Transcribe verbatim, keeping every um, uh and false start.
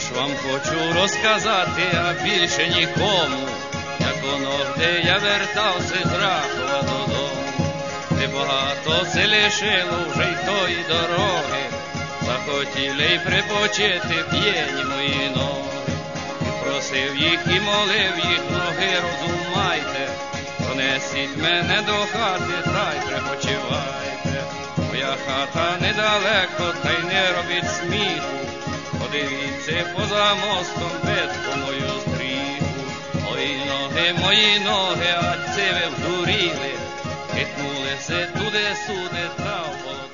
ж вам хочу розказати, а більше нікому, як воно, де я вертався з Рахова додому. Небагато це лишило вже й тої дороги, захотіли й припочити п'єні мої ноги. І просив їх і молив їх, ноги розумайте, донесіть мене до хати, та й припочивайте. Моя хата недалеко, та й не робіть сміху, подивіться поза мостом бедку мою стріху. Мої ноги, мої ноги, а це ви вдуріли, хитнулися туди-сюди та в